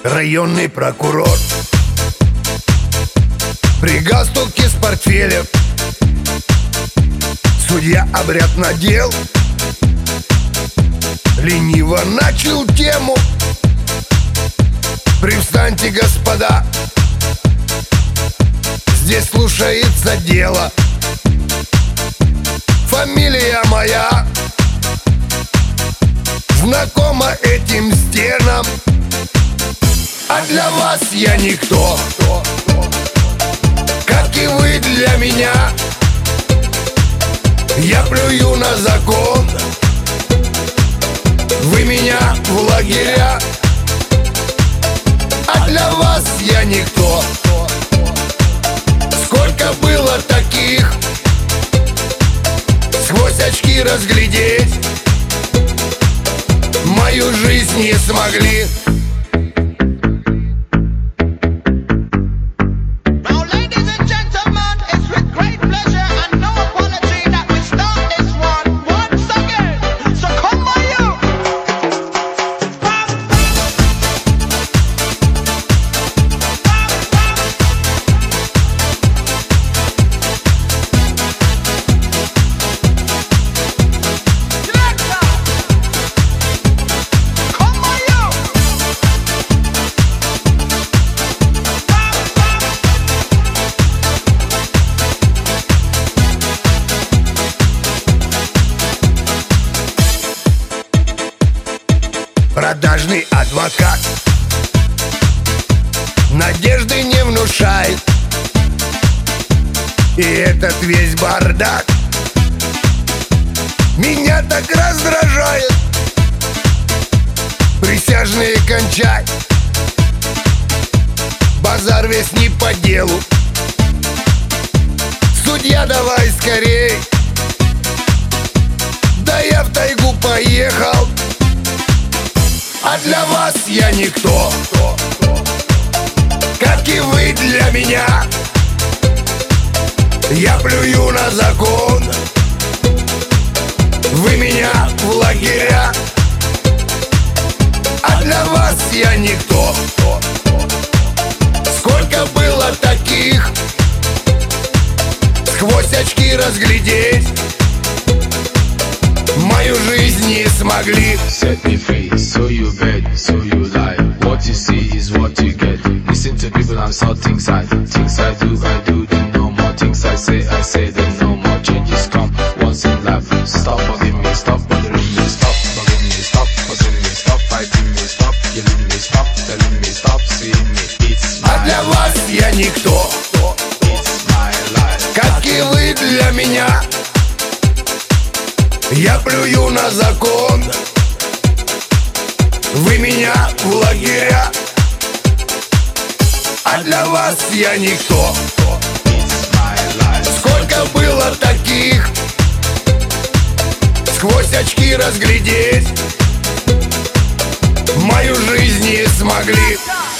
районный прокурор при галстуке с портфелем. Судья обряд надел, лениво начал тему. Привстаньте, господа, здесь слушается дело. Фамилия моя знакома этим стенам, а для вас я никто, как и вы для меня. Я плюю на закон, вы меня в лагеря, а для вас я никто. Сколько было таких, сквозь очки разглядеть мою жизнь не смогли. Продажный адвокат надежды не внушает, и этот весь бардак меня так раздражает. Присяжные, кончай, базар весь не по делу. Судья, давай скорей, да я в тайгу поехал, а для вас я никто, как и вы для меня. Я плюю на закон, вы меня в лагеря, а для вас я никто. Сколько было таких, сквозь очки разглядеть мою жизнь не смогли. Set me free, so you beg, so you lie. What you see is what you get. Listen to people and saw things I do, then no more. Things I say, then no more. Changes come once in life. Stop bugging me, stop bothering me, stop bugging me, stop buzzing me, stop fighting me, stop killing me, stop telling me, stop seeing me. It's my А для вас я никто, it's my life. как и вы для меня. Я плюю на закон, вы меня в лагеря, а для вас я никто. Сколько было таких, сквозь очки разглядеть мою жизнь не смогли.